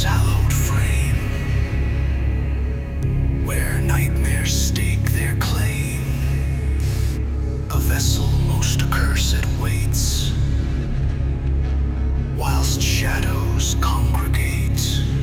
hallowed frame, where nightmares stake their claim. A vessel most accursed waits, whilst shadows congregate.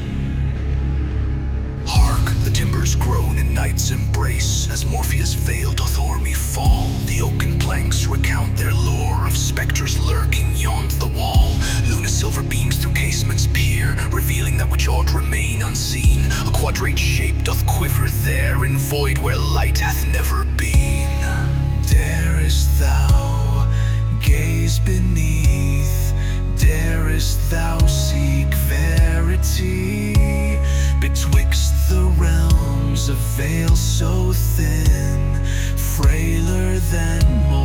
Hark, the timbers groan in night's embrace, as Morpheus' veil doth o'er me fall. The oaken planks recount their lore of spectres lurking yond the wall. Luna's silver beams through casements peer, revealing that which ought remain unseen. A quadrate shape doth quiver there, in void where light hath never been. Darest thou gaze beneath? Darest thou seek verity? Betwixt the realms a veil so thin, frailer than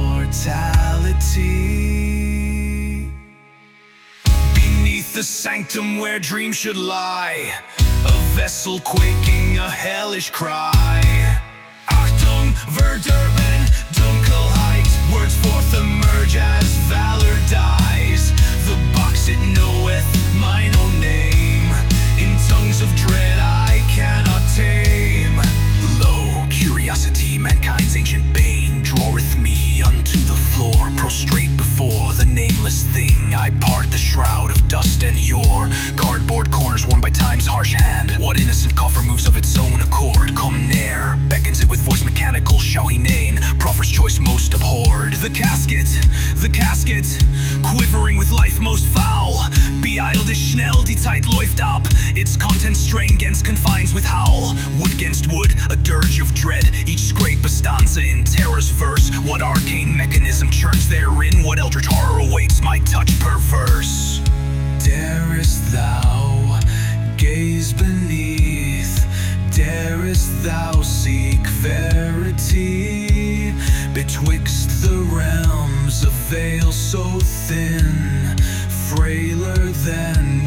mortality. Beneath the sanctum where dreams should lie, a vessel quaking a hellish cry. Achtung, Verdurban, Dunkelheit, words forth emerge as valor dies. The box it knoweth mine own name, in tongues of dread I cannot tame. Lo, curiosity, mankind's ancient bane, draweth me unto the floor. Prostrate before the nameless thing, I part the shroud of dust and yore. Cardboard corners worn by time's harsh hand, what innocent coffer moves of its own accord? Come near, beckons it with voice mechanical, shall he name? Proffers choice most abhorred. The casket, quivering with life most foul. Beiled is Schnell, die Zeit läuft ab. Its contents strain against confines with howl. Wood against wood, a dirge of dread. Each scrape a stanza in terror's verse. What arcane mechanism churns therein? What eldritch horror awaits my touch perverse? Darest thou gaze beneath? Darest thou seek verity? Betwixt the realms a veil so thin, frailer than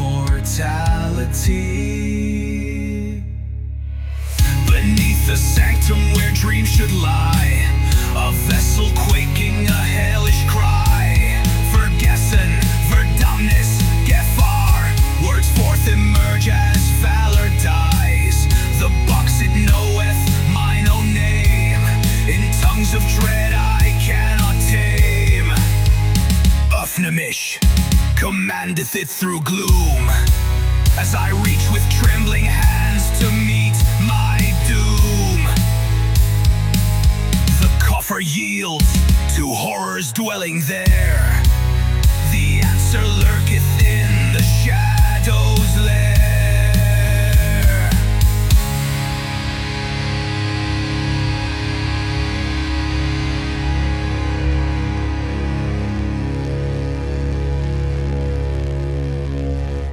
mortality. Beneath the sanctum where dreams should lie, a vessel quaking a hellish cry. Vergessen, Verdammnis, Gefahr, words forth emerge as valor dies. The box it knoweth mine own name, in tongues of dread I cannot tame. Ufnamish commandeth it through gloom, as I reach with trembling hands to meet my doom. The coffer yields to horrors dwelling there, the answer lurks